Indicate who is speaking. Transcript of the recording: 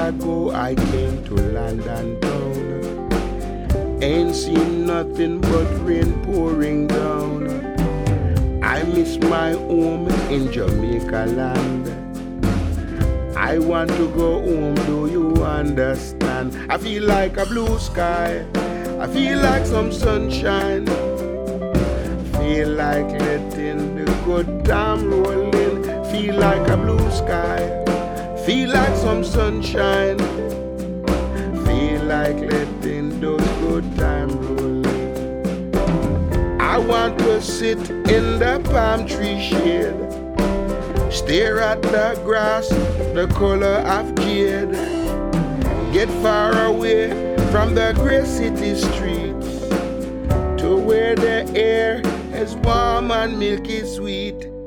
Speaker 1: ago I came to London town. Ain't seen nothing but rain pouring down. I miss my home in Jamaica land. I want to go home, do you understand? I feel like a blue sky, I feel like some sunshine. Feel like letting the good time roll in. Feel like a blue sky, feel like some sunshine. Feel like letting those good times roll in. I want to sit in the palm tree shade, stare at the grass, the color of jade. Get far away from the grey city streets to where the air is warm and milky sweet.